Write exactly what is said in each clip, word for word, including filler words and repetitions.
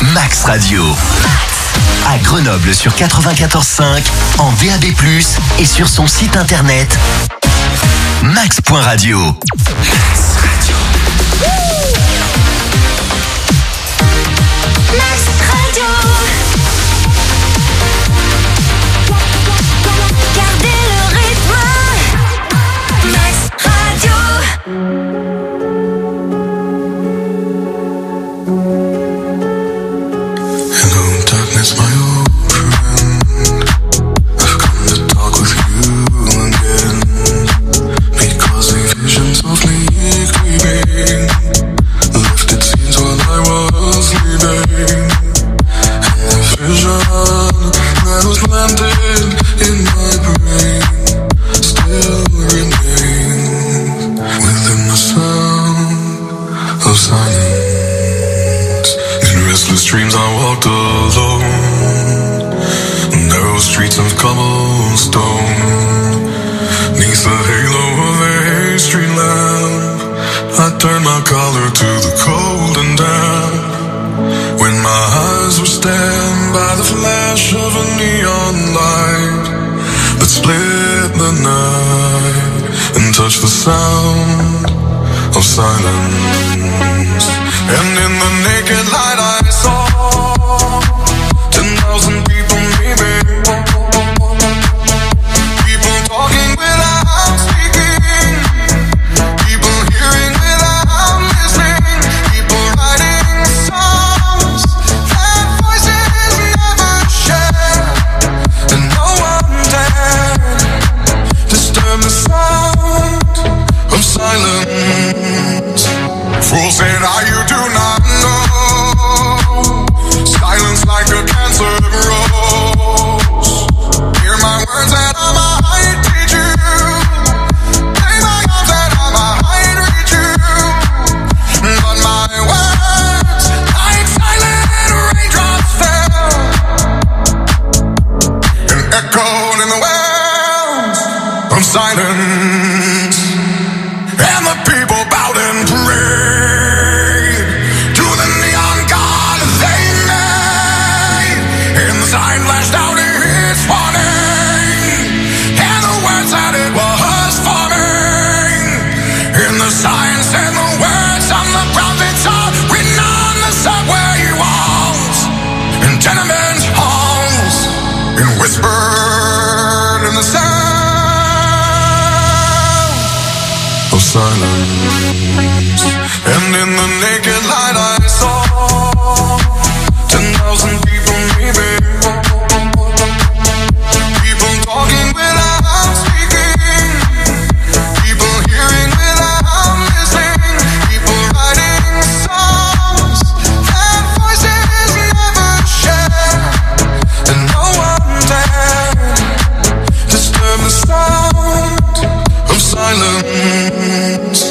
Max Radio. À Grenoble sur quatre-vingt-quatorze cinq, en D A B plus, et sur son site internet max point radio. Max Radio. Max Radio. Gardez le rythme. Max Radio. Hello, darkness, my old friend. I've come to talk with you again, because the visions of me creeping lifted scenes while I was sleeping, and the vision that was planted in my brain still remains within the sound of silence. In restless dreams I walked alone, narrow streets of cobblestone, neath the halo of a street lamp, I turned my collar to the cold and damp. When my eyes were stabbed by the flash of a neon light that split the night and touched the sound of silence. And in the naked light I saw ten thousand people maybe, people talking without speaking, people hearing without listening, people writing songs that voices never share, and no one dared disturb the sound of silence. Fool said I, you do not know, silence like a cancer grows. Hear my words that I might teach you, play my arms that I might reach you, but my words like silent raindrops fell and echoed in the wells of silence. And the people bowed and prayed to the neon god they made, and the sign flashed out its warning, and the words that it was forming, and the sign said the words on the prophets are written on the subway walls and tenement halls, and whispered in the sound of silence. And in the naked light I saw ten thousand people maybe, people talking without speaking, people hearing without listening, people writing songs that voices never share, and no one dared disturb the sound of silence.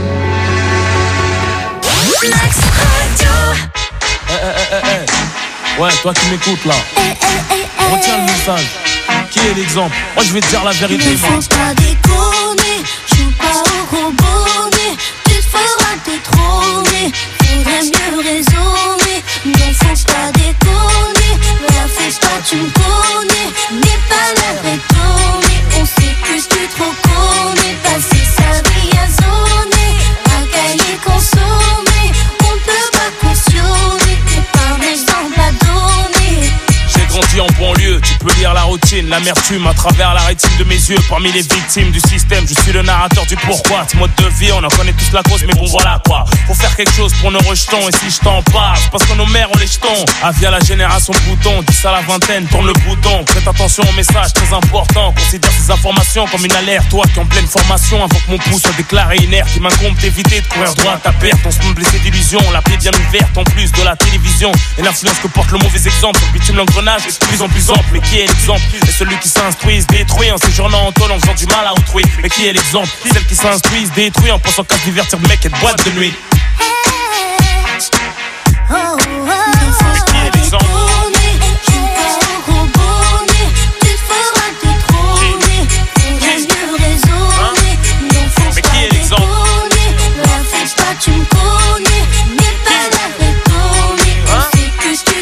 Max Radio. Eh, eh, eh, eh, eh. Ouais, toi qui m'écoutes là, Eh, eh, eh, eh. retiens le message. Qui est l'exemple? Moi je vais te dire la vérité, Ne moi. faut pas déconner, joue pas au robonnet, tu te feras détrôner, faudrait mieux raisonner. Ne faut pas déconner, la fais pas, tu me connais, n'est pas l'heure étonnée, on s'écuse, tu trop connais, passer sa vie à zoner, à cahier consommer, on peut pas cautionner, t'es pas maison pas donné. J'ai grandi en banlieue, tu peux lire la routine, l'amertume à travers la rétine de mes yeux. Parmi les victimes du système, je suis le narrateur du pourquoi. Ce mode de vie, on en connaît tous la cause, mais bon voilà quoi. Faut faire quelque chose pour nos rejetons, et si je t'en parle, c'est parce que nos mères ont les jetons. Avis à la génération bouton, dix à la vingtaine, tourne le bouton. Prête attention au message très important, considère ces informations comme une alerte. Toi qui en pleine formation, avant que mon pouce soit déclaré inerte, il m'incombe d'éviter de courir droit à ta perte. On se montre blessé d'illusions, la plaie bien ouverte en plus de la télévision. Et l'influence que porte le mauvais exemple, le bitume l'engrenage est de plus en plus ample. Mais qui est l'exemple? Et celui qui s'instruit se détruit en séjournant en tôle en faisant du mal à autrui. Mais qui est l'exemple? Celle qui s'instruit se détruit en pensant qu'à se divertir de mec et de boîte de nuit. Oh, oh, oh. Qui est l'exemple? Tu me connais, mais pas la retourner. On sait que tu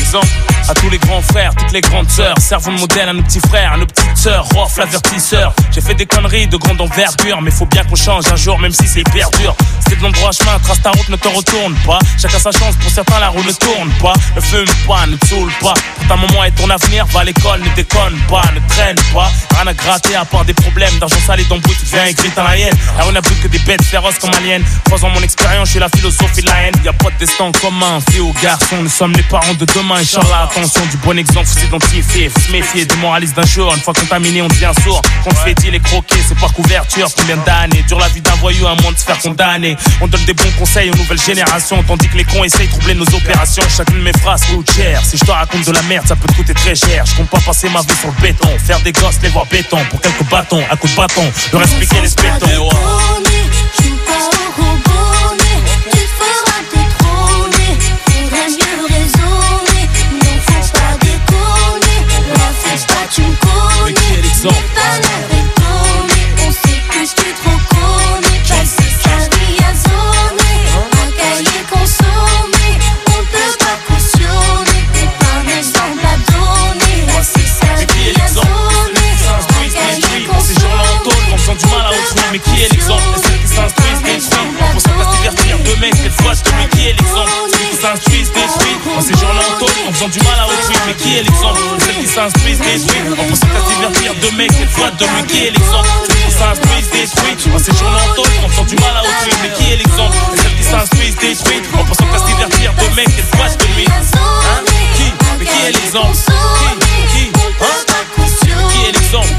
l'exemple à tous les grands frères, toutes les grandes sœurs. Servons de modèle à nos petits frères, à nos petites sœurs. Rof, l'avertisseur. J'ai fait des conneries de grande envergure, mais faut bien qu'on change un jour, même si c'est hyper dur. C'est de l'endroit chemin, trace ta route, ne te retourne pas. Chacun sa chance, pour certains la roue ne tourne pas. Ne fume pas, ne te saoule pas. Pour ta maman et ton avenir, va à l'école, ne déconne pas, ne traîne pas. Rien à gratter à part des problèmes d'argent sale et d'embrouille. Tu deviens écrit dans la haine. Là on a plus que des bêtes féroces comme aliens. Croisant mon expérience, je suis la philosophie de la haine. Y'a pas de destin commun, fille ou garçon. Nous sommes les parents de demain, Inch'Allah. Attention, du bon exemple, faut s'identifier, faut se méfier des moralistes d'un jour. Une fois contaminé, on devient sourd. Qu'on te fait dire les croquer, c'est par couverture. Combien d'années dure la vie d'un voyou à moins de se faire condamner. On donne des bons conseils aux nouvelles générations, tandis que les cons essayent de troubler nos opérations. Chacune de mes phrases coûte cher. Si je te raconte de la merde, ça peut te coûter très cher. Je compte pas passer ma vie sur le béton. Faire des gosses, les voir béton. Pour quelques bâtons, à coups de bâton, leur expliquer les spétons. Joue pas au robonnet, tu te feras détrôner. Faudrait mieux raisonner, non faut pas déconner. La fais pas, tu me connais, mais pas l'air étonné. On sait que je suis trop connais, passer sa vie à zoner, un cahier consommé, on peut pas cautionner. T'es pas un exemple à donner, passer sa vie à zoner, un cahier consommé. On sent du mal à autrui, mais qui est l'exemple? Celles qui s'instruisent, détruisent. Pour ça, se divertir de mecs, cette fois, je te mets qui est l'exemple? Celles qui s'instruisent, détruisent. En ces jours-là, on tôle, en faisant du mal à autrui, mais qui est l'exemple? Celles qui s'instruisent, détruisent. En pensant qu'à se divertir de mecs, cette fois, de lui, qui est l'exemple? Celles qui s'instruisent, détruisent. En ces jours-là, on tôle, en faisant du mal à autrui, mais qui est l'exemple? Celles qui s'instruisent, détruisent. En pensant qu'à se divertir de mecs, cette fois, de lui. Hein? Qui? Mais qui est l'exemple? Qui? Qui? Hein? Qui est l'exemple?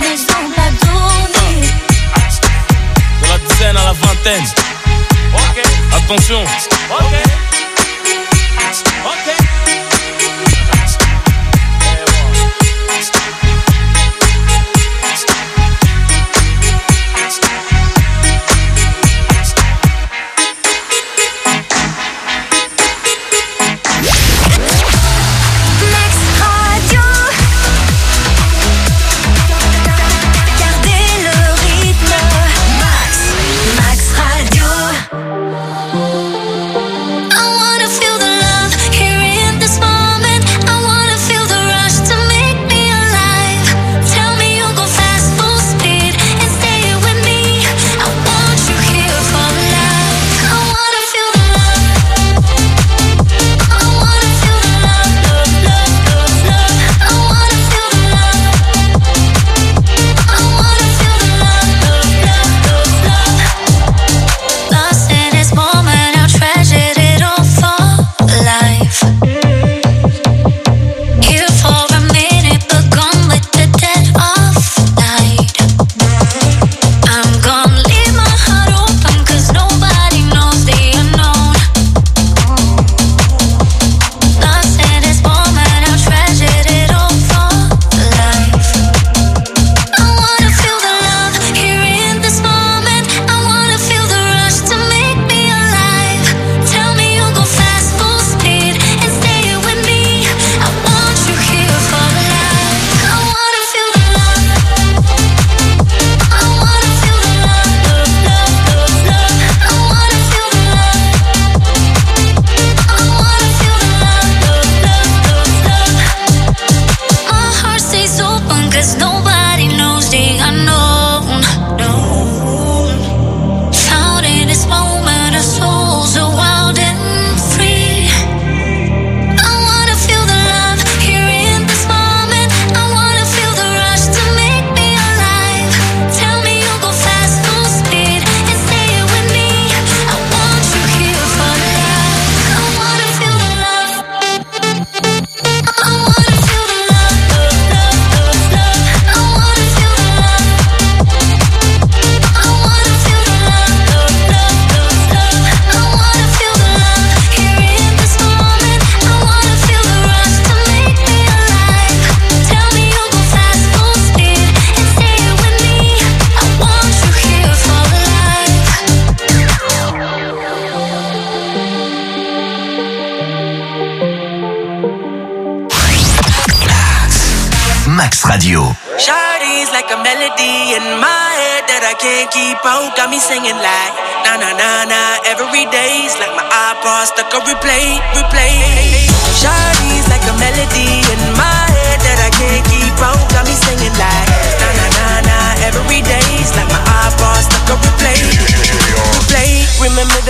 De la dizaine à la vingtaine. Ok. Attention. Ok. Ok. Radio. Shawty's like a melody in my head that I can't keep out. Got me singing like na na na na every day's like my iPod stuck on replay, replay. Shawty's like a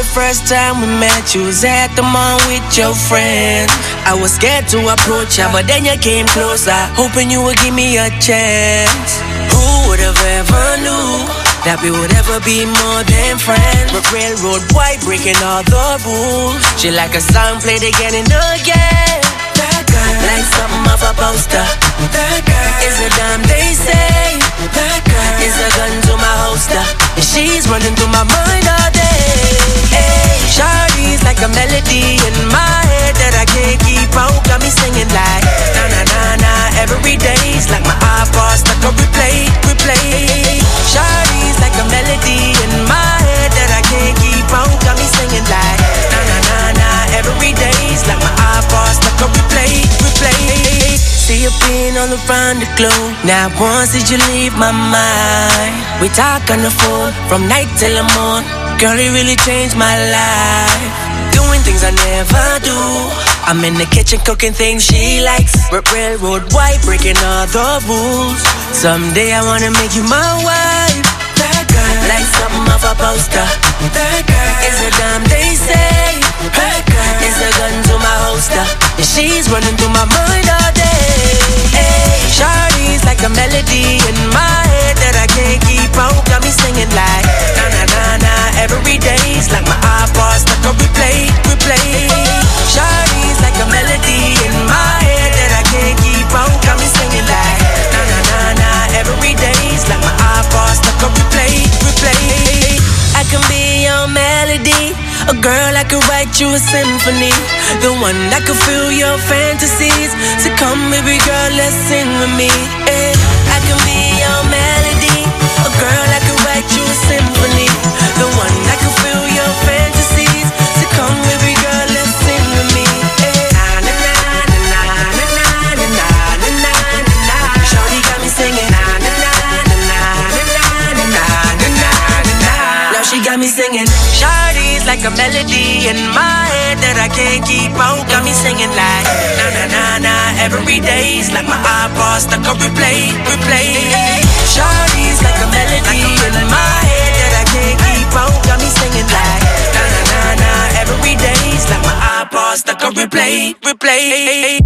first time we met, you was at the mall with your friend. I was scared to approach ya, but then you came closer, hoping you would give me a chance. Who would have ever knew that we would ever be more than friends? But railroad boy breaking all the rules. She like a song played again and again. That girl, like something off a poster. That girl is a damn they say. That girl is a gun to my holster, and she's running through my mind all day. Hey, Shawty's like a melody in my head that I can't keep out. Got me singing like na na na na every day's like my iPod stuck on replay, replay. Shawty's like a melody in my head that I can't keep out. Got me singing like na na na na every day's like my iPod stuck on replay, replay. See you being all around the globe. Now once did you leave my mind? We talk on the phone from night till the morning. Girl, it really changed my life. Doing things I never do. I'm in the kitchen cooking things she likes. Railroad white, breaking all the rules. Someday I wanna make you my wife. That girl, like something off a poster. That girl is a damn they say. That girl is a gun to my holster, and she's running through my mind all day. Hey, Shawty's like a melody in my head that I can't keep out. Got me singing like na na na na every day's like my iPod stuck on replay, replay. Shawty's like a melody in my head that I can't keep out. Got me singing like na na na na every day's like my iPod stuck on replay, replay. I can be your melody, a girl I could write you a symphony, the one that could fill your fantasies. So come baby girl, let's sing with me. Yeah. I can be your melody, a girl I could write you a symphony, the one that could fill your fantasies. So come baby girl, let's sing with me. Yeah. Na na na na na na na na na na na. Shawty got me singing na na na na na na na na na na. Now she got me singing. Shawty's like a melody in my head that I can't keep out. Got me singing like na na na na every day's like my iPod stuck on replay, replay. Shawty's like a melody in my head that I can't keep out. Got me singing like na na na na every day's like my iPod stuck on replay, replay.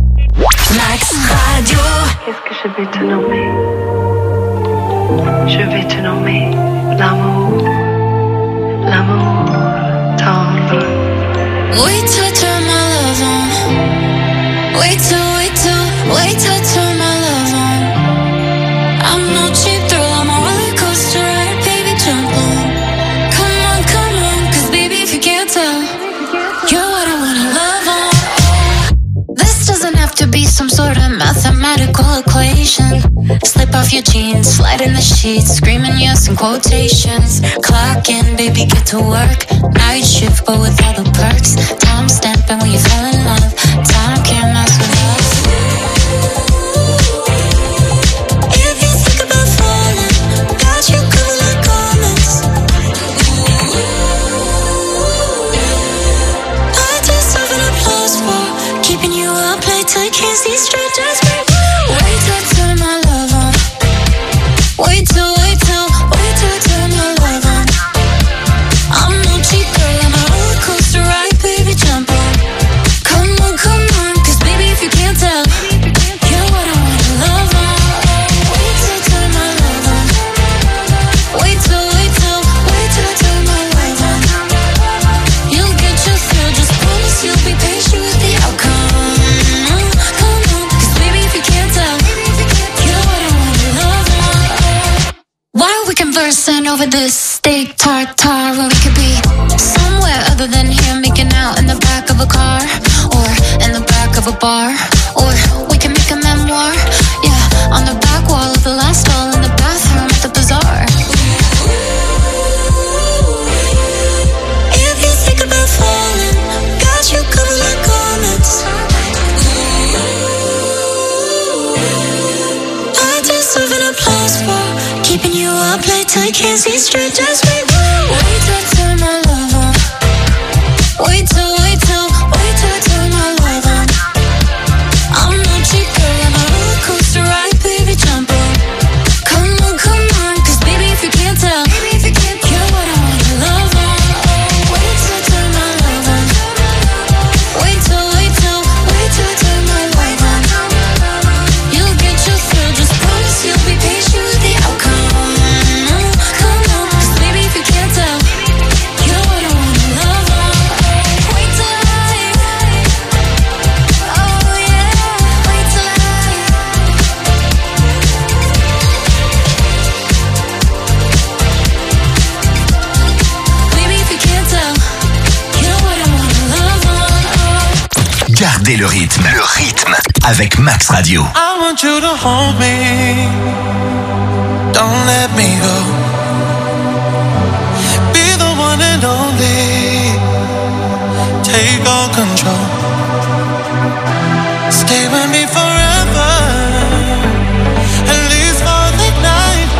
Max Radio. Qu'est-ce que je vais te nommer? Je vais te nommer l'amour, l'amour tendre. Wait till I turn my love on. Wait till, wait till, wait till I turn my love on. I'm no cheap thrill, I'm a roller coaster ride, baby, jump on. Come on, come on, cause baby, if you can't tell, you're what I wanna love on. This doesn't have to be some sort of mathematical equation. Slip off your jeans, slide in the sheets, screaming yes in quotations. Clock in, baby, get to work. Night shift, but with all the perks. Time stamping when you fell in love. Time can't mess with us. If you think about falling, got you covered like garments. I deserve an applause for keeping you up late till you can't see straight. Just wait, wait till I turn my love on. Wait till, wait till, wait till I turn my love on. I'm no cheap girl, I'm a roller coaster ride, baby, jump on. Come on, come on, cause baby, if you can't tell, you're what I wanna love on. Wait till I turn my love on. Wait till, wait till, wait till I turn my love on. You'll get your thrill, just promise you'll be patient with the outcome. Come on, cause baby, if you can't tell, you're what I wanna love on. Why are we conversing over this steak tartare when we could be somewhere other than here, making out in the back of a car, or in the back of a bar, or we can make a memoir, yeah, on the back wall of the last stall in the bathroom at the bazaar. If you think about falling, got you covered like garments. I deserve an applause for keeping you up late till you can't see straight. Just wait, wait till I turn my love on. Wait till, wait till, wait till I turn my love on. I'm no cheap girl, I'm a roller coaster ride, baby, jump on. Come on, come on, cause baby, if you can't tell, you're what I wanna love on. Wait till I turn Gardez le rythme. Le rythme avec Max Radio. I want you to hold me. Don't let me go. Be the one and only. Take all control. Stay with me forever. At least for the night.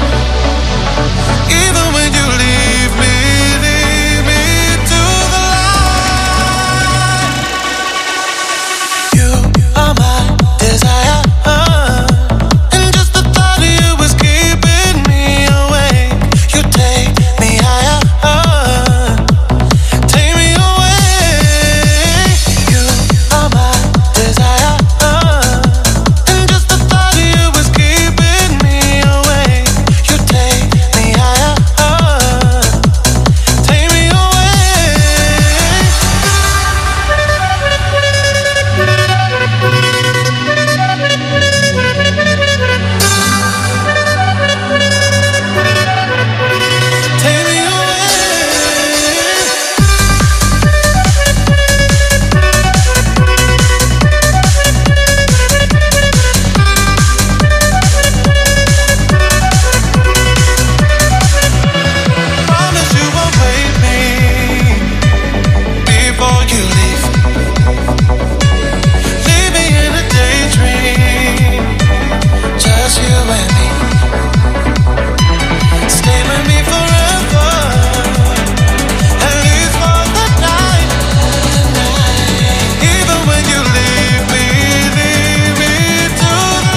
Even when you leave me, leave me to the light. You are my desire. And just the thought of you is keeping me awake. You take me higher. Take me away. You are my desire. And just the thought of you is keeping me awake. You take me higher. Take me away. Take me away. Promise you won't wake me before you leave. Leave me in a daydream, just you and me. Stay with me forever, at least for the night. Even when you leave me, leave me to the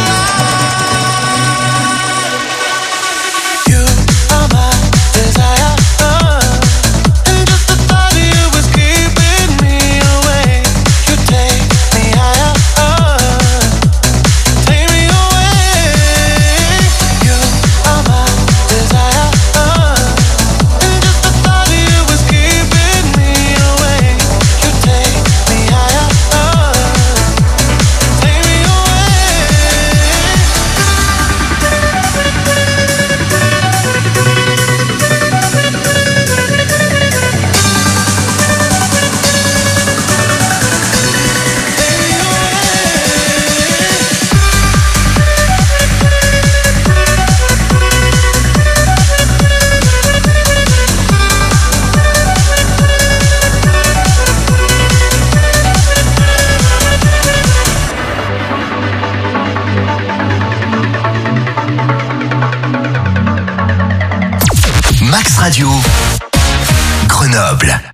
light. You are my desire, and just the thought of you is keeping me awake. You take me higher, take me away. You are my desire, and just the thought of you is keeping me awake. You take me higher, take me away. Max Radio. Grenoble.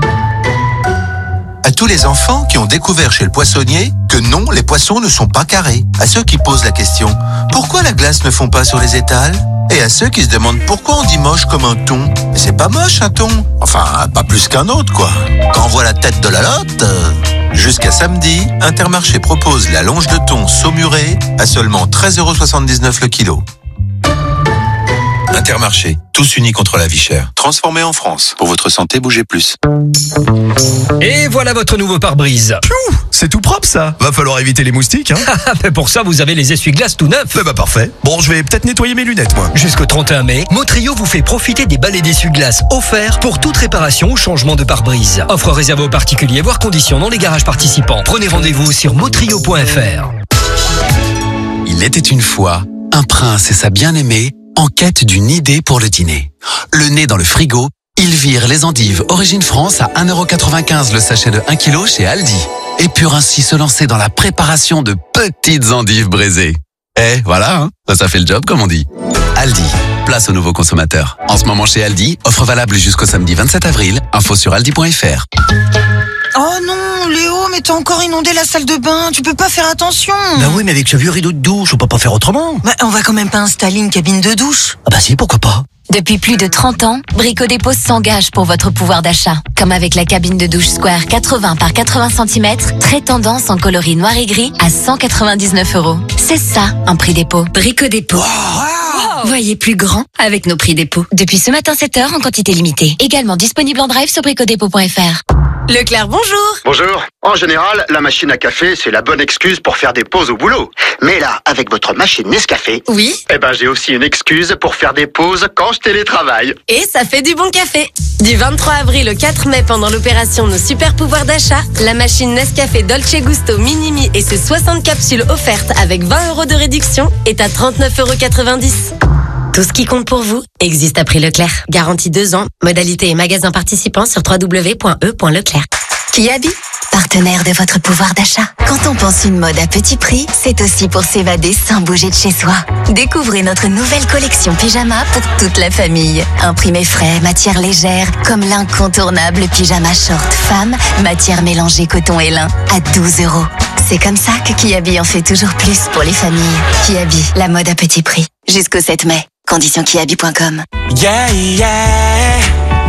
À tous les enfants qui ont découvert chez le poissonnier que non, les poissons ne sont pas carrés. À ceux qui posent la question, pourquoi la glace ne fond pas sur les étals? Et à ceux qui se demandent pourquoi on dit moche comme un thon. Mais c'est pas moche un thon. Enfin, pas plus qu'un autre quoi. Quand on voit la tête de la lotte... euh, Jusqu'à samedi, Intermarché propose la longe de thon saumurée à seulement treize euros soixante-dix-neuf le kilo. Intermarché, tous unis contre la vie chère. Transformé en France. Pour votre santé, bougez plus. Et voilà votre nouveau pare-brise. Piou, c'est tout propre ça. Va falloir éviter les moustiques, hein. Mais pour ça, vous avez les essuie-glaces tout neufs. Eh bah parfait. Bon, je vais peut-être nettoyer mes lunettes, moi. Jusqu'au trente et un mai, Motrio vous fait profiter des balais d'essuie-glaces offerts pour toute réparation ou changement de pare-brise. Offre réservée aux particuliers, voire conditions dans les garages participants. Prenez rendez-vous sur motrio point f r. Il était une fois un prince et sa bien-aimée en quête d'une idée pour le dîner. Le nez dans le frigo, ils virent les endives Origine France à un euro quatre-vingt-quinze le sachet de un kilo chez Aldi. Et purent ainsi se lancer dans la préparation de petites endives braisées. Eh, voilà, hein, ça, ça fait le job comme on dit. Aldi, place aux nouveaux consommateurs. En ce moment chez Aldi, offre valable jusqu'au samedi vingt-sept avril. Info sur aldi point f r. Oh non, Léo, mais t'as encore inondé la salle de bain, tu peux pas faire attention. Bah oui, mais avec ce vieux rideau de douche, on peut pas faire autrement. Bah, on va quand même pas installer une cabine de douche. Ah bah si, pourquoi pas. Depuis plus de trente ans, Brico Dépôt s'engage pour votre pouvoir d'achat. Comme avec la cabine de douche Square quatre-vingts par quatre-vingts centimètres, très tendance en coloris noir et gris à cent quatre-vingt-dix-neuf euros. C'est ça, un prix dépôt. Brico Dépôt. Wow. Voyez plus grand avec nos prix dépôt. Depuis ce matin sept heures en quantité limitée. Également disponible en drive sur brico dépôt point f r. Leclerc, bonjour. Bonjour. En général, la machine à café, c'est la bonne excuse pour faire des pauses au boulot. Mais là, avec votre machine Nescafé... Oui. Eh ben, j'ai aussi une excuse pour faire des pauses quand je télétravaille. Et ça fait du bon café. Du vingt-trois avril au quatre mai, pendant l'opération Nos Super Pouvoirs d'achat, la machine Nescafé Dolce Gusto Minimi et ses soixante capsules offertes avec vingt euros de réduction est à trente-neuf euros quatre-vingt-dix. Tout ce qui compte pour vous existe à prix Leclerc. Garantie deux ans. Modalité et magasins participants sur w w w point e point leclerc. Kiabi, partenaire de votre pouvoir d'achat. Quand on pense une mode à petit prix, c'est aussi pour s'évader sans bouger de chez soi. Découvrez notre nouvelle collection pyjama pour toute la famille. Imprimé frais, matière légère, comme l'incontournable pyjama short femme, matière mélangée coton et lin, à douze euros. C'est comme ça que Kiabi en fait toujours plus pour les familles. Kiabi, la mode à petit prix. Jusqu'au sept mai. Conditions kiabi point com. Yeah, yeah.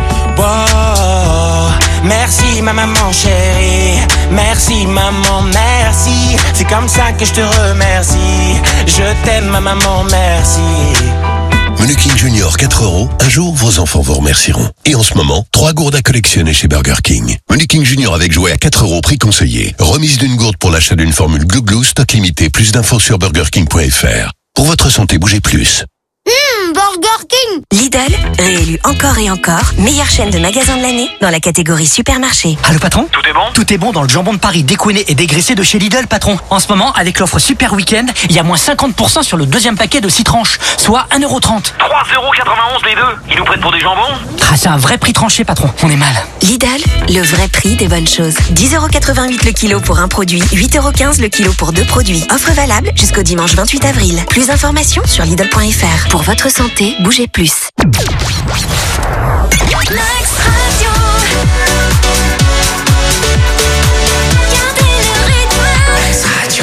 Wow. Merci ma maman chérie. Merci maman, merci. C'est comme ça que je te remercie. Je t'aime ma maman, merci. Menu King Junior quatre euros. Un jour, vos enfants vous remercieront. Et en ce moment, trois gourdes à collectionner chez Burger King. Menu King Junior avec jouet à quatre euros, prix conseillé. Remise d'une gourde pour l'achat d'une formule Glou Glou, stock limité. Plus d'infos sur burger king point f r. Pour votre santé, bougez plus. Mmh, Burger King. Lidl, réélu encore et encore, meilleure chaîne de magasins de l'année dans la catégorie supermarché. Ah, le patron? Tout est bon? Tout est bon dans le jambon de Paris découiné et dégraissé de chez Lidl, patron. En ce moment, avec l'offre Super Week-end, il y a moins cinquante pour cent sur le deuxième paquet de six tranches, soit un euro trente. trois euros quatre-vingt-onze les deux. Ils nous prennent pour des jambons? Ah, c'est un vrai prix tranché, patron. On est mal. Lidl, le vrai prix des bonnes choses. dix euros quatre-vingt-huit le kilo pour un produit, huit euros quinze le kilo pour deux produits. Offre valable jusqu'au dimanche vingt-huit avril. Plus d'informations sur Lidl point f r. Pour votre santé, bougez plus. Max Radio. Gardez le rythme. Max Radio.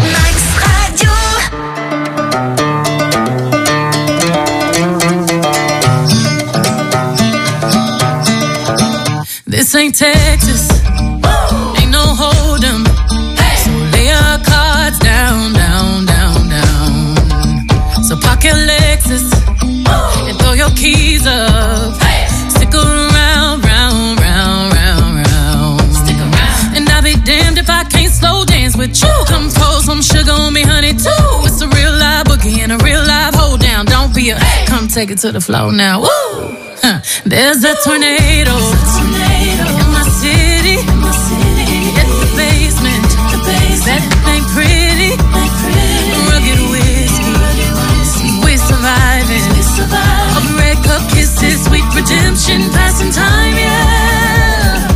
Max Radio. This ain't Texas. Ain't no hold 'em. So lay your cards down, down, down, down. So pocket Lexus. And throw your keys up. Hey. Stick around, round, round, round, round. Stick around. And I'll be damned if I can't slow dance with you. Come pour some sugar on me, honey, too. It's a real live boogie and a real live hold down. Don't be a hey. Come take it to the floor now. Woo! Huh. There's a tornado. There's a tornado in my city. In my city. It's the basement. The basement. That ain't pretty. Ain't pretty. Rugged whiskey. Rugged whiskey. We're surviving. Of red cup kisses, sweet redemption, passing time, yeah.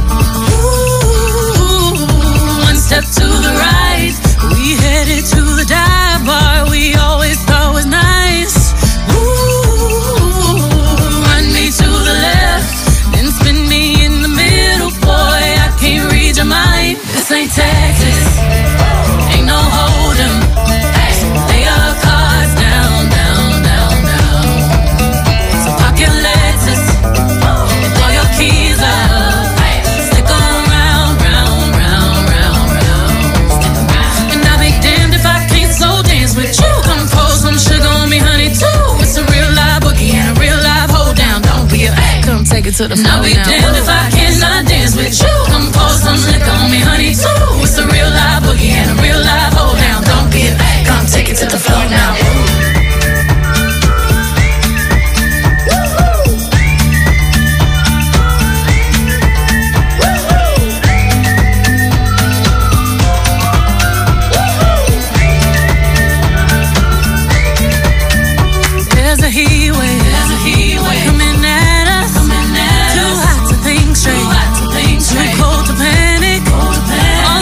Ooh, one step to the right, we headed to the dive bar we always thought was nice. Ooh, run me to the left, then spin me in the middle, boy, I can't read your mind. This ain't Texas, ain't no hold 'em. So lay your cards down, down, down, down. So pocket Lexus, and throw your keys up. Stick around, round, round, round, round. And I'll be damned if I can't slow dance with you. Come pour some sugar on me, honey, too. It's a real live boogie and a real live hold down. Don't be a come take it to the floor. I'll be damned if I cannot dance with you. Come pour some liquor on me, honey, too. It's a real live boogie and a real live hold down. Don't be a come take it to the floor now. There's a heat wave, there's a heat wave coming at us, coming at us. Too hot to think straight, too hot to think straight. Too cold to panic, cold to panic.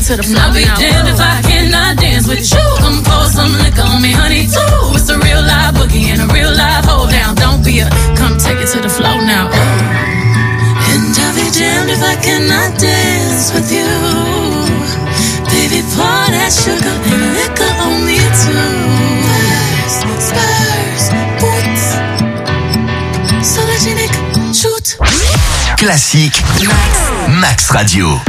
to the floor. I'll be damned if I cannot dance with you. Come pour some liquor on me, honey, too. It's a real live boogie and a real live hold down. Don't be a, come take it to the floor now. Oh. And I'll be damned if I cannot dance with you. Baby, pour that sugar and liquor on me too. Spurs, spurs, boots. So that you make shoot. Classique Max, Max Radio.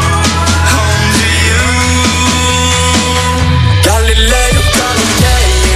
Galileo Galilei.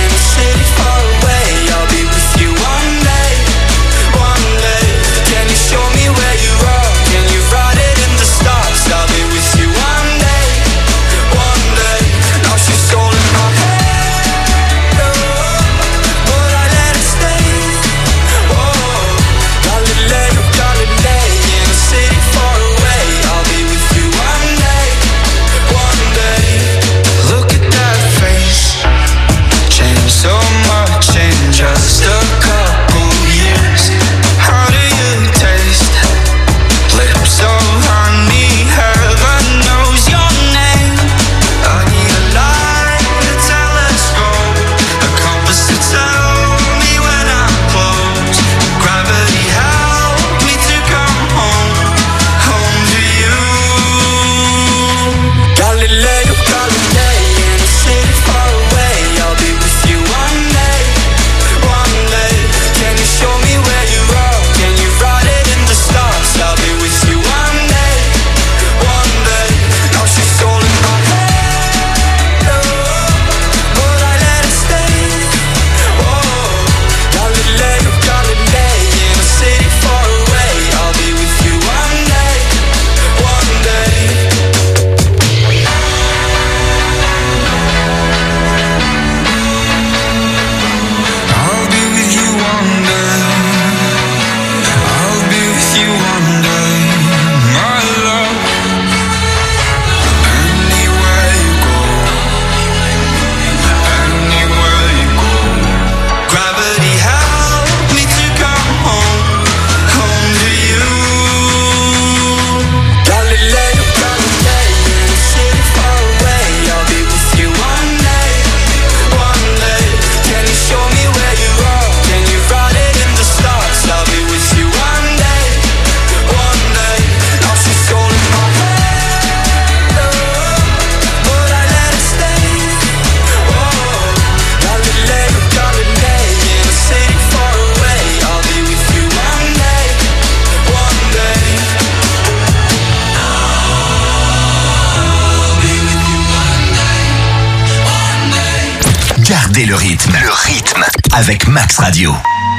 Gardez le rythme. Le rythme avec Max Radio.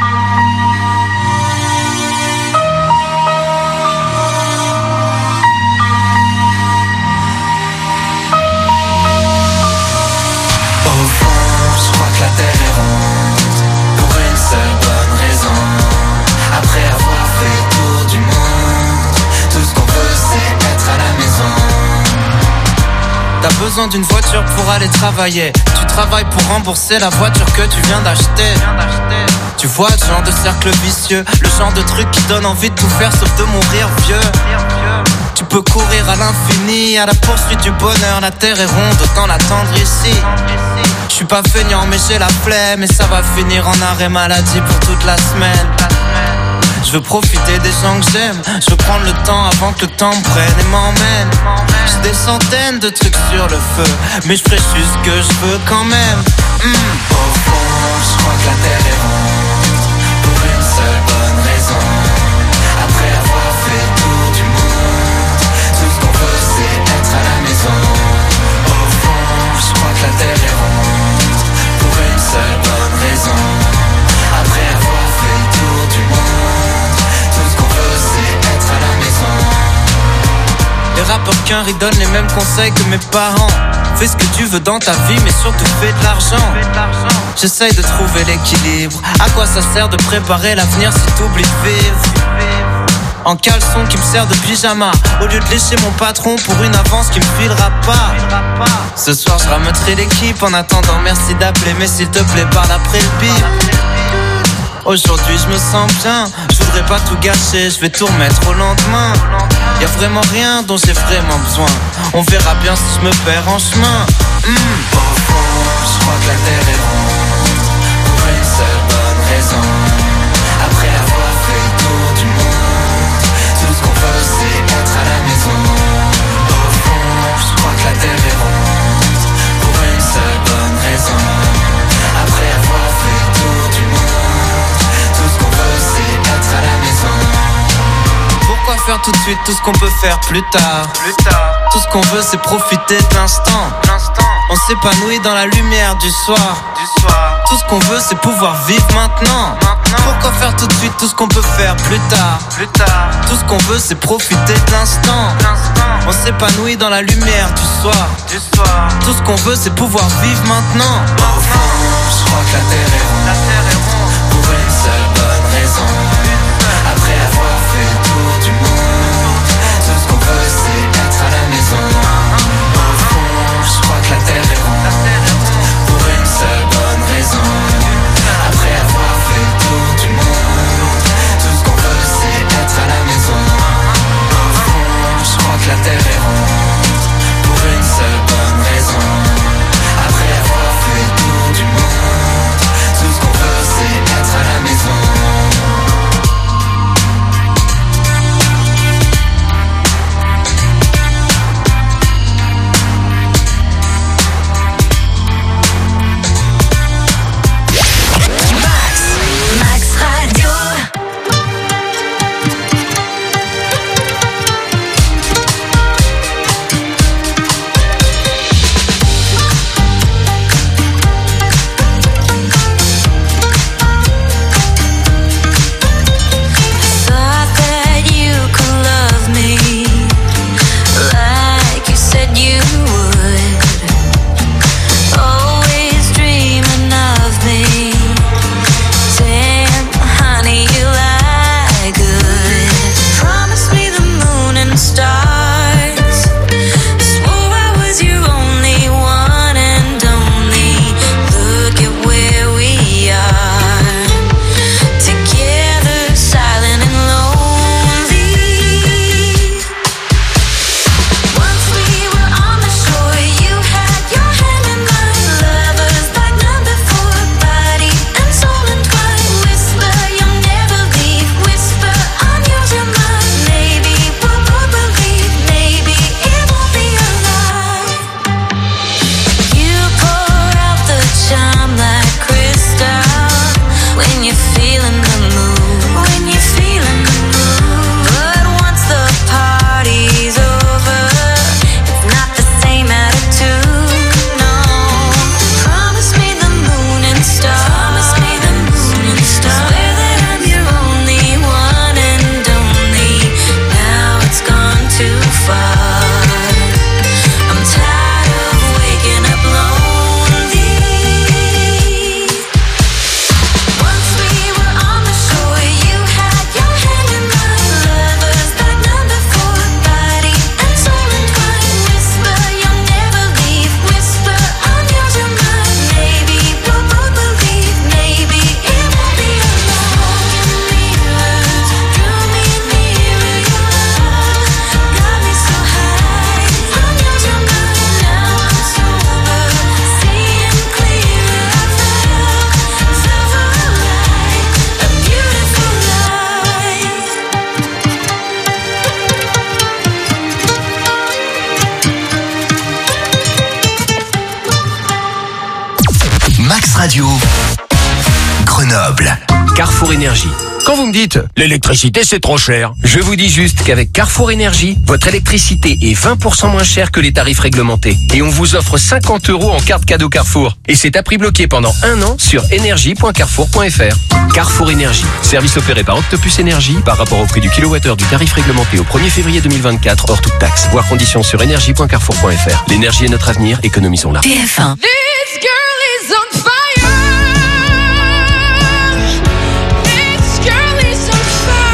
Au fond, je crois que la terre est ronde, pour une seule bonne raison. Après avoir fait le tour du monde, tout ce qu'on veut c'est être à la maison. T'as besoin d'une voiture pour aller travailler. Tu travailles pour rembourser la voiture que tu viens d'acheter. Tu vois le genre de cercle vicieux, le genre de truc qui donne envie de tout faire sauf de mourir vieux. Tu peux courir à l'infini, à la poursuite du bonheur. La terre est ronde, autant l'attendre ici. Je suis pas feignant mais j'ai la flemme, et ça va finir en arrêt maladie pour toute la semaine. Je veux profiter des gens que j'aime, je veux prendre le temps avant que le temps me prenne et m'emmène. J'ai des centaines de trucs sur le feu, mais je ferai juste ce que je veux quand même. mmh. Au fond, je crois que la terre est ronde, pour une seule bonne raison. Après avoir fait le tour du monde, tout ce qu'on veut c'est être à la maison. Au fond, je crois que la terre est ronde, pour une seule bonne raison. Après avoir fait le tour du monde, tout ce qu'on veut c'est être à la maison. Les rappeurs qu'un riz donnent les mêmes conseils que mes parents. Fais ce que tu veux dans ta vie, mais surtout fais de l'argent. J'essaye de trouver l'équilibre. À quoi ça sert de préparer l'avenir si t'oublies de vivre? En caleçon qui me sert de pyjama, au lieu de lécher mon patron pour une avance qui me filera pas. Ce soir je rameuterai l'équipe. En attendant merci d'appeler, mais s'il te plaît parle après le bip. Aujourd'hui je me sens bien, je voudrais pas tout gâcher, je vais tout remettre au lendemain. Y'a vraiment rien dont j'ai vraiment besoin, on verra bien si je me perds en chemin. mmh. Au fond, je crois que la terre est ronde, pour une seule bonne raison. Après avoir fait le tour du monde, tout ce qu'on veut c'est être à la maison. Au fond, je crois que la terre est ronde, pour une seule bonne raison. Après avoir fait le tour du monde, tout ce qu'on veut c'est être à la maison. Pourquoi faire tout de suite tout ce qu'on peut faire plus tard? Plus tard. Tout ce qu'on veut c'est profiter de l'instant. L'instant. On s'épanouit dans la lumière du soir. Du soir. Tout ce qu'on veut c'est pouvoir vivre maintenant. Maintenant. Pourquoi faire tout de suite tout ce qu'on peut faire plus tard? Plus tard. Tout ce qu'on veut c'est profiter de l'instant. L'instant. On s'épanouit dans la lumière du soir. Du soir. Tout ce qu'on veut c'est pouvoir vivre maintenant. Au fond, je crois que la terre est ronde. La terre est ronde. Pour une seule bonne raison. Après avoir fait le tour du monde, tout ce qu'on veut c'est être à la maison. Au fond, je crois que la terre est ronde, pour une seule bonne raison. Après avoir fait le tour du monde, tout ce qu'on veut c'est être à la maison. Au fond, je crois que la terre est ronde, pour une seule bonne raison. Après avoir fait le tour du monde, tout ce qu'on veut c'est Max Radio, Grenoble. Carrefour Énergie. Quand vous me dites l'électricité c'est trop cher, je vous dis juste qu'avec Carrefour Énergie, votre électricité est vingt pour cent moins chère que les tarifs réglementés. Et on vous offre cinquante euros en carte cadeau Carrefour. Et c'est à prix bloqué pendant un an sur énergie point carrefour point f r. Carrefour Énergie. Service opéré par Octopus Énergie par rapport au prix du kilowattheure du tarif réglementé au premier février deux mille vingt-quatre hors toute taxe. Voir conditions sur énergie point carrefour point f r. L'énergie est notre avenir, économisons-la. T F un. This girl is on fire. This girl is on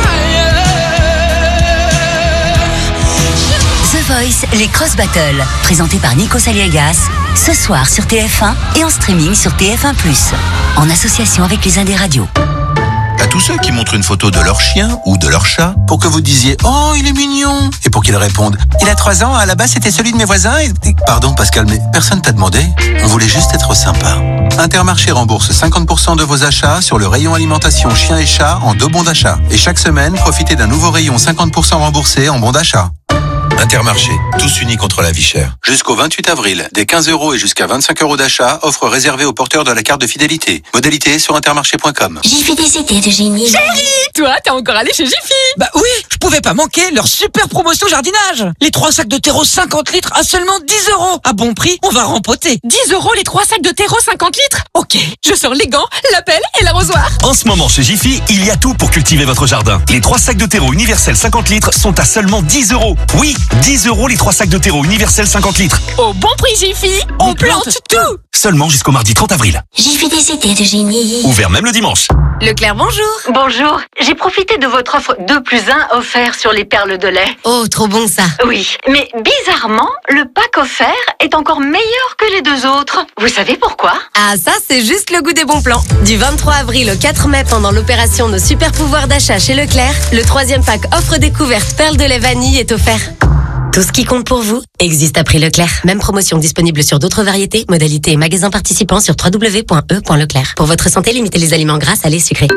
fire. The Voice, les Cross Battles, présentés par Nico Saliegas, ce soir sur T F un et en streaming sur T F un plus, en association avec les Indes radios. À tous ceux qui montrent une photo de leur chien ou de leur chat pour que vous disiez « Oh, il est mignon !» et pour qu'ils répondent « Il a trois ans, à la base c'était celui de mes voisins et... » Pardon Pascal, mais personne t'a demandé. On voulait juste être sympa. Intermarché rembourse cinquante pour cent de vos achats sur le rayon alimentation chien et chat en deux bons d'achat. Et chaque semaine, profitez d'un nouveau rayon cinquante pour cent remboursé en bons d'achat. Intermarché, tous unis contre la vie chère. Jusqu'au vingt-huit avril, des quinze euros et jusqu'à vingt-cinq euros d'achat, offre réservée aux porteurs de la carte de fidélité. Modalité sur intermarché point com. J'ai fait des idées de génie. Chérie, toi, t'es encore allé chez Jiffy? Bah oui, je pouvais pas manquer leur super promotion jardinage. Les trois sacs de terreau cinquante litres à seulement dix euros. À bon prix, on va rempoter. dix euros les trois sacs de terreau cinquante litres? Ok, je sors les gants, la pelle et l'arrosoir. En ce moment, chez Jiffy, il y a tout pour cultiver votre jardin. Les trois sacs de terreau universel cinquante litres sont à seulement dix euros. Oui, dix euros les trois sacs de terreau universel cinquante litres. Au bon prix Jiffy, on, on plante, plante tout. Seulement jusqu'au mardi trente avril. J'ai fait des idées de génie. Ouvert même le dimanche. Leclerc, bonjour. Bonjour. J'ai profité de votre offre deux plus un offert sur les perles de lait. Oh, trop bon ça. Oui, mais bizarrement, le pack offert est encore meilleur que les deux autres. Vous savez pourquoi? Ah, ça, c'est juste le goût des bons plans. Du vingt-trois avril au quatre mai, pendant l'opération Nos super pouvoirs d'achat chez Leclerc, le troisième pack offre découverte perles de lait vanille est offert. Tout ce qui compte pour vous existe à prix Leclerc. Même promotion disponible sur d'autres variétés, modalités et magasins participants sur w w w point e point leclerc. Pour votre santé, limitez les aliments gras, salés, sucrés.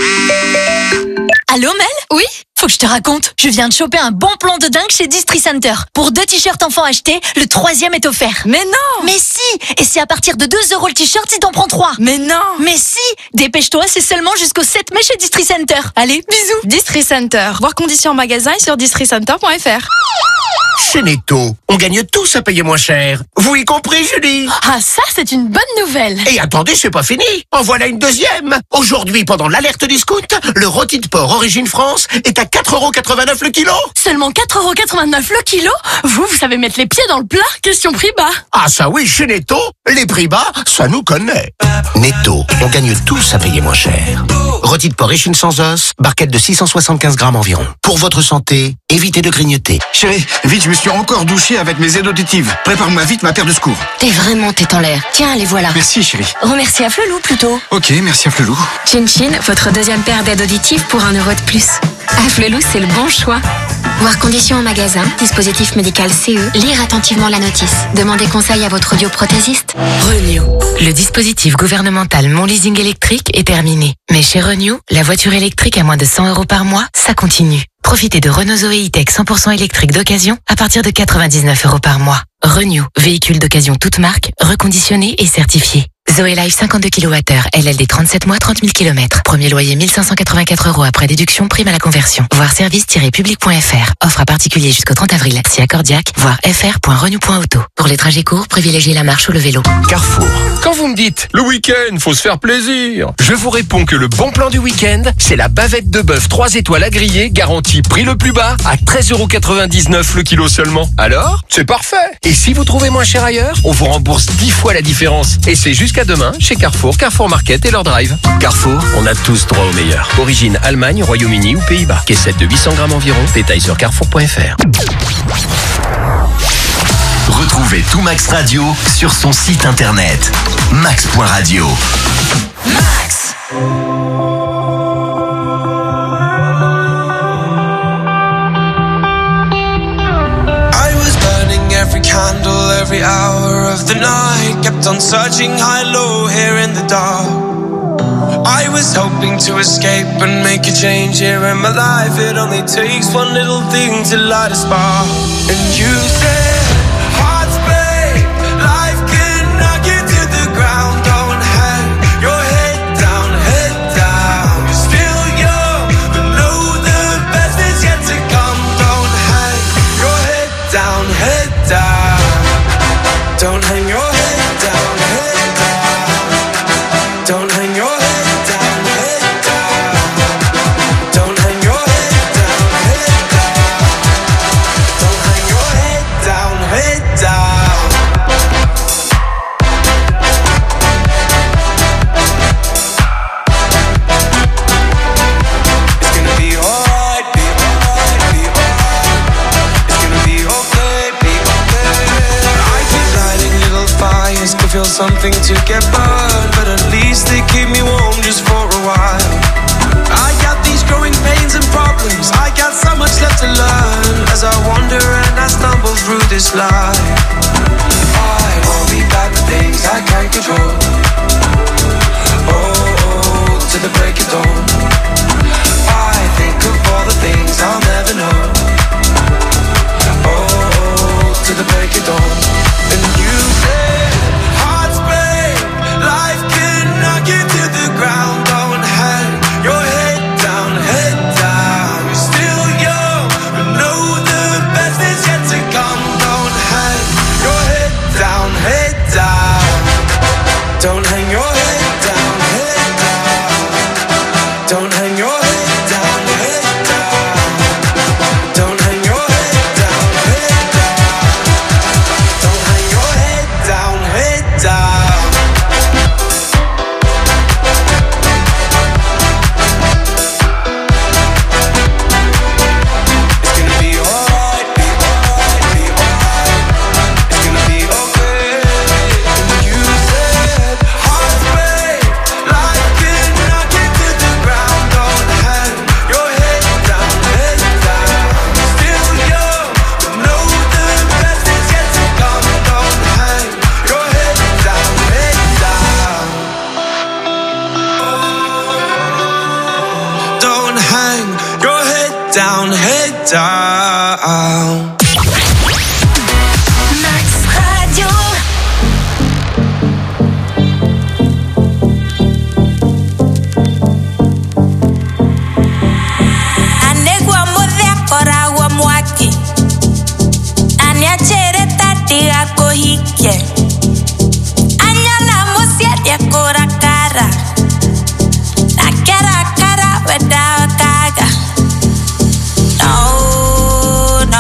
Allô Mel? Oui? Faut que je te raconte. Je viens de choper un bon plan de dingue chez Distri Center. Pour deux t-shirts enfants achetés, le troisième est offert. Mais non! Mais si! Et c'est à partir de deux euros le t-shirt si t'en prends trois. Mais non! Mais si! Dépêche-toi, c'est seulement jusqu'au sept mai chez Distri Center. Allez, bisous! Distri Center. Voir conditions en magasin et sur distri center point f r. Chez Netto, on gagne tous à payer moins cher. Vous y compris, Julie? Ah, ça, c'est une bonne nouvelle. Et attendez, c'est pas fini. En voilà une deuxième. Aujourd'hui, pendant l'alerte discount, le rôti de porc Origine France est à quatre euros quatre-vingt-neuf le kilo. Seulement quatre euros quatre-vingt-neuf le kilo? Vous, vous savez mettre les pieds dans le plat? Question prix bas. Ah ça oui, chez Netto, les prix bas, ça nous connaît. Netto, on gagne tous à payer moins cher. Rôti de porc échine sans os, barquette de six cent soixante-quinze grammes environ. Pour votre santé, évitez de grignoter. Chérie, vite, je me suis encore douché avec mes aides auditives. Prépare-moi vite ma paire de secours. T'es vraiment tête en l'air. Tiens, les voilà. Merci, chérie. Remercie à Flelou plutôt. Ok, merci à Flelou. Chin Chin, votre deuxième paire d'aides auditives pour un euro de plus. À Flelou, c'est le bon choix. Voir conditions en magasin, dispositif médical C E, lire attentivement la notice. Demandez conseil à votre audioprothésiste. Renew. Le dispositif gouvernemental Mon Leasing électrique est terminé. Mais chez Renew, la voiture électrique à moins de cent euros par mois, ça continue. Profitez de Renault Zoé E-Tech cent pour cent électrique d'occasion à partir de quatre-vingt-dix-neuf euros par mois. Renew, véhicule d'occasion toute marque, reconditionné et certifié. Zoé Life cinquante-deux kilowattheures, L L D trente-sept mois, trente mille kilomètres. Premier loyer mille cinq cent quatre-vingt-quatre euros après déduction, prime à la conversion. Voir service tiret public point f r. Offre à particulier jusqu'au trente avril. Si accordiaque, voir f r point renew point auto. Pour les trajets courts, privilégiez la marche ou le vélo. Carrefour. Quand vous me dites, le week-end, faut se faire plaisir, je vous réponds que le bon plan du week-end, c'est la bavette de bœuf trois étoiles à griller, garantie prix le plus bas, à treize euros quatre-vingt-dix-neuf le kilo seulement. Alors, c'est parfait. Et si vous trouvez moins cher ailleurs, on vous rembourse dix fois la différence. Et c'est jusqu'à demain chez Carrefour, Carrefour Market et leur drive. Carrefour, on a tous droit au meilleur. Origine Allemagne, Royaume-Uni ou Pays-Bas. Caissette de huit cents grammes environ. Détail sur carrefour point f r. Retrouvez tout Max Radio sur son site internet max point radio. Max. Every candle, every hour of the night, kept on searching high, low, here in the dark. I was hoping to escape and make a change here in my life. It only takes one little thing to light a spark. And you said, hearts break, life can knock you to the ground. Don't hang something to get burned, but at least they keep me warm just for a while. I got these growing pains and problems, I got so much left to learn as I wander and I stumble through this life. I worry about the things I can't control. Oh, oh, to the break of dawn. I think of all the things I'll never know. Oh, oh, to the break of dawn. And you said, hearts break, life can knock you to the ground. Don't hang your head down, head down. You're still young, but know the best is yet to come. Don't hang your head down, head down. Don't hang your head down, head down. Don't hang your head down, head down. Don't hang your head down, head down. Don't hang your head down, head down. It's gonna be alright, be alright, be alright. It's gonna be okay. And you said, hearts break, life can knock you to the ground. Don't hang your head down, head down. Still young, but know the best is yet to come. Don't hang your head down, head down. Don't hang your head down, head down. Max Radio. Anegwa modhia kora wa mwaki Anya chere tati ako hike Anya na musia dia kora kara Na kara kara weda kaga No, no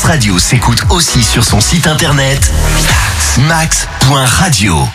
Radio s'écoute aussi sur son site internet max point radio.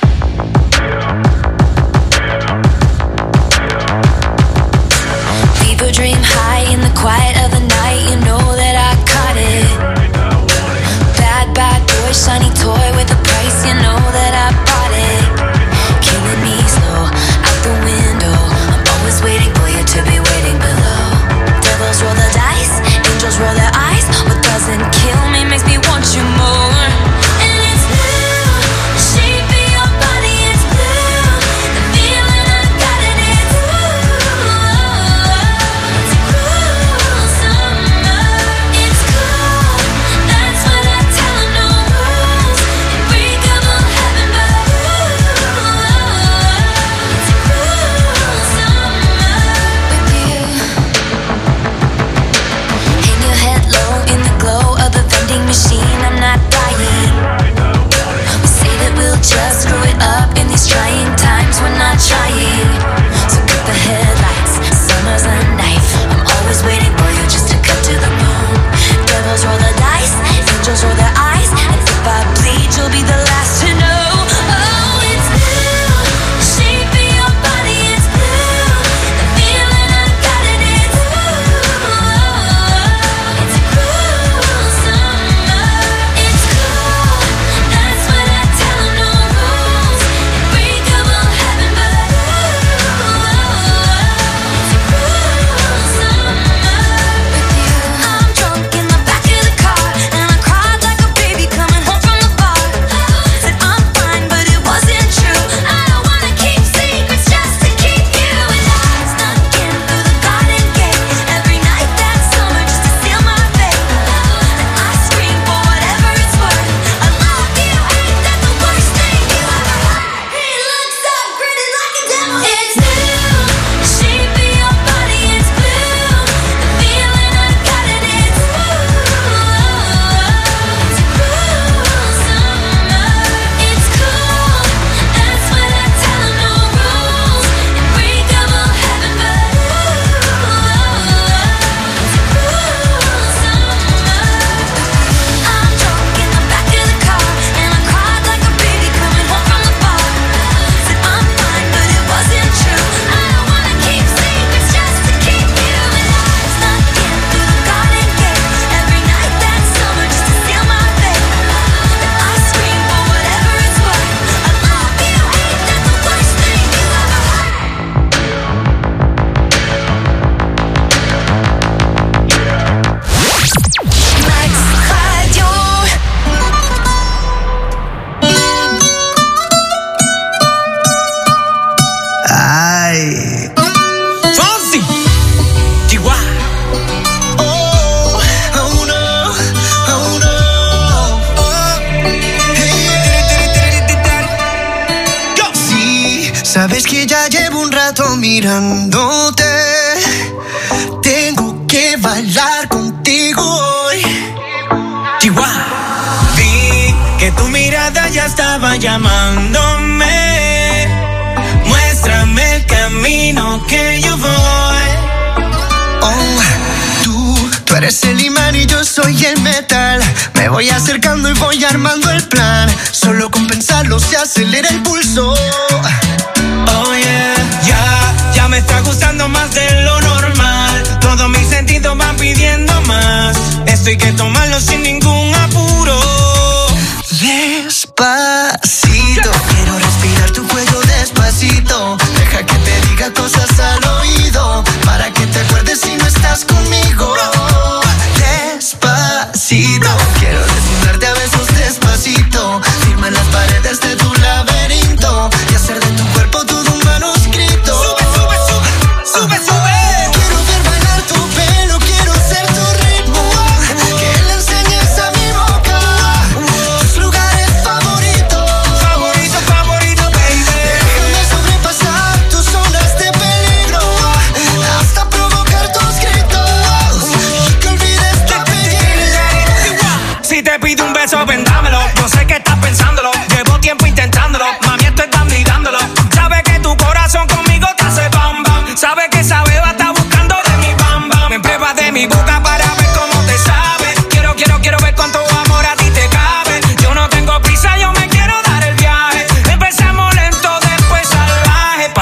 People dream high in the quiet of the night. You know that I caught it. Bad, bad boy, shiny toy with a price. You know that I bought it. Killing me slow, out the window. I'm always waiting for you to be waiting below. Devils roll the dice, angels roll their eyes. What doesn't kill me makes me want you more. And it's blue, the shape of your body is blue. The feeling I got in it, ooh. It's cool summer, it's cool. That's what I tell 'em, no rules. Unbreakable heaven, but ooh, it's cool summer with you. Hang your head low in the glow of the vending machine. I'm not dying. We say that we'll just screw it up in these trying times. We're not trying. So cut the headlights. Summer's a knife. I'm always waiting for you just to cut to the bone. Devils roll the dice. Angels roll their eyes. And if I bleed, you'll be the last to know. Oh, it's blue. The shape of your body is blue. The feeling I got in it, ooh. It's cool summer. It's cool. That's what I tell 'em, no rules. Unbreakable heaven, but ooh, it's cool summer with you. I'm drunk in the back of the car, and I cried like a baby coming home from the bar. Said I'm fine, but it wasn't true. I don't wanna keep secrets just to keep you alive. Snuck in through the garden gate every night that summer just to seal my fate. And I scream for whatever it's worth. I love you, ain't that the worst thing you ever heard? He looks so pretty like a devil. It's blue, the shape of your body is blue. The feeling I got in it, ooh. It's cool summer. It's cool. That's what I tell 'em, no rules. Unbreakable heaven, but ooh, it's cool summer. I'm drunk in the back of the car, and I cried like a baby coming home from the bar. Said I'm fine, but it wasn't true. I don't wanna keep secrets just to keep you alive. Snuck in through the garden gate every night that summer just to seal my fate. And I scream for whatever it's worth. I love you, ain't that the worst thing you ever heard? Max Radio. Ay. Fonsi. Chihuahua. Oh, oh no, oh no. Oh. Hey. Yo. Sí, sabes que ya llevo un rato mirándote. Tengo que bailar contigo hoy. Chihuahua. Vi que tu mirada ya estaba llamándome. Muéstrame el camino que yo voy. Oh, tú, tú eres el imán y yo soy el metal. Me voy acercando y voy armando el plan. Solo con pensarlo se acelera el pulso. Oh yeah, ya, ya me está gustando más de lo normal. Todos mis sentidos van pidiendo más. Esto hay que tomarlo sin ningún apuro. Despacito, quiero respirar tu cuello despacito. Deja que te diga cosas al oído, para que te acuerdes si no estás conmigo. Despacito, quiero desnudarte a besos despacito. Firma en las paredes de tu laberinto y hacer de tu cuerpo todo un manuscrito. Sube, sube, sube, sube, sube. Quiero ver bailar tu pelo, quiero ser tu ritmo. Que le enseñes a mi boca tus lugares favoritos.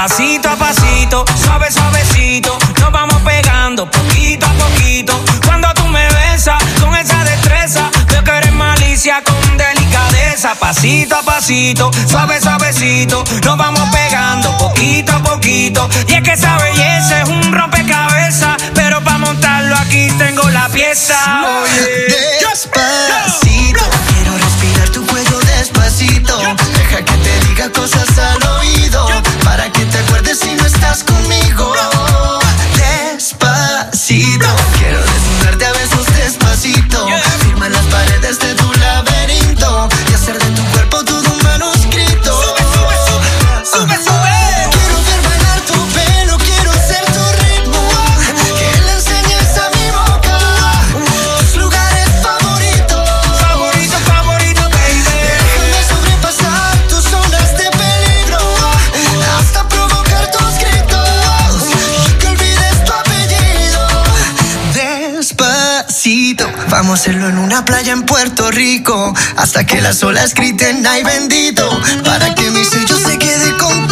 Pasito a pasito, suave suavecito, nos vamos pegando poquito a poquito. Cuando tú me besas con esa destreza, veo que eres malicia con delicadeza. Pasito a pasito, suave suavecito, nos vamos pegando poquito a poquito. Y es que esa belleza es un rompecabezas, pero para montarlo aquí tengo la pieza. Oye, despacito, quiero respirar tu cuello despacito. Deja que te diga cosas al oído, para que te acuerdes si no estás conmigo. Despacito, quiero desnudarte a besos despacito. Firma en las paredes de tu laberinto y hacer de tu cuerpo todo un manuscrito. Sube, sube, sube, sube, sube. Quiero ver bailar tu pelo, quiero ser tu ritmo. Que le enseñes a mi boca tus lugares favoritos. Favorito, favorito, baby. Déjame sobrepasar tus zonas de peligro hasta provocar tus gritos y que olvides tu apellido. Despacito, vamos a hacerlo en una playa en Puerto Rico hasta que las olas griten ay bendito, para que mi sello se quede con